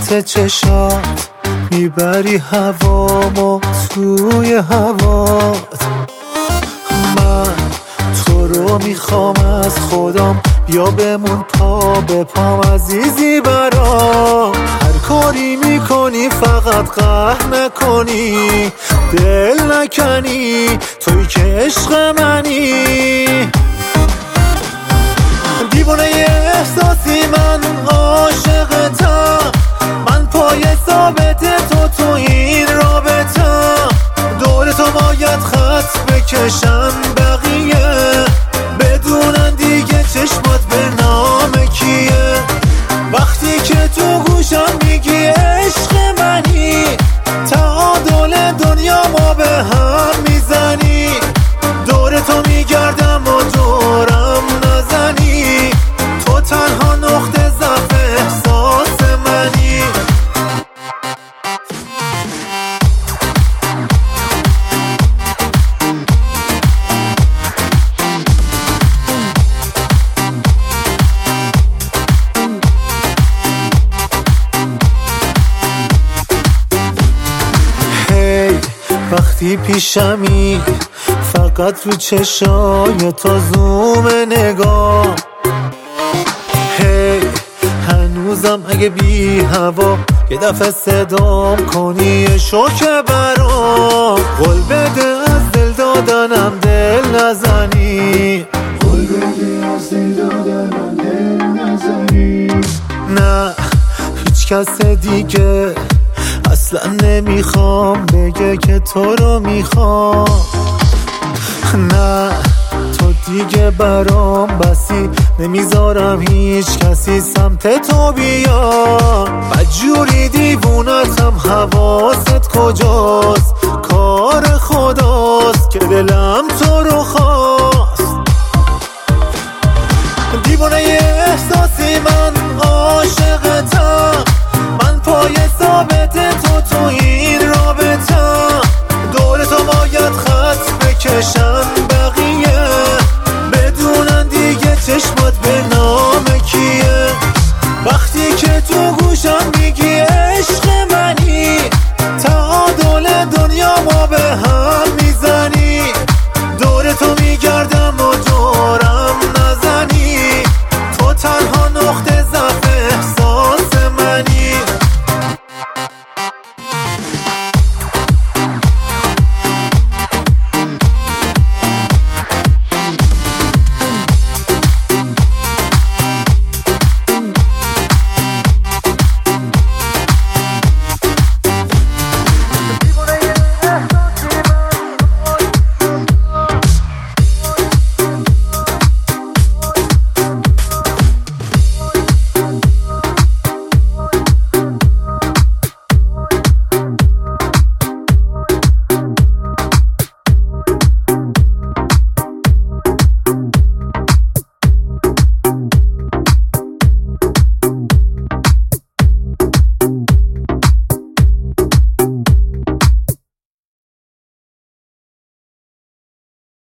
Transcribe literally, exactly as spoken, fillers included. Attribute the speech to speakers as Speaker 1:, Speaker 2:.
Speaker 1: خط چشات میبری هوامو توی هوات. من تو رو میخوام از خودم، بیا بمون پا به پام عزیزی برام. هر کاری میکنی فقط قهر نکنی، دل نکنی، توی که عشق منی. دیوانه احساسی من عاشقتم، من پای ثابت تو تو این رابطم. دور تو باید خط بکشن بقیه، بدونن دیگه چشمات به نام کیه. وقتی که تو گوشم میگی عشق منی، تعادل دنیا ما به هم میزنی. دور تو میگردم و دورم نزنی، تو تنها نقطه ضعف احساس منی. وقتی پیشمی فقط رو چشای تو زوم نگاه. هی هنوزم اگه بی هوا یه دفعه صدام کنی یه شوکه برام. قول بده از دل دادنم دل نزنی، قول بده از دل دادنم دل نزنی. نه هیچ کس دیگه اصلا نمیخوام بگه که تو رو میخوام. نه تو دیگه برام بسی، نمیذارم هیچ کسی سمت تو بیاد. بدجوری دیوونتم، حواست کجاست؟ کار خداست که دلم تو رو خواست.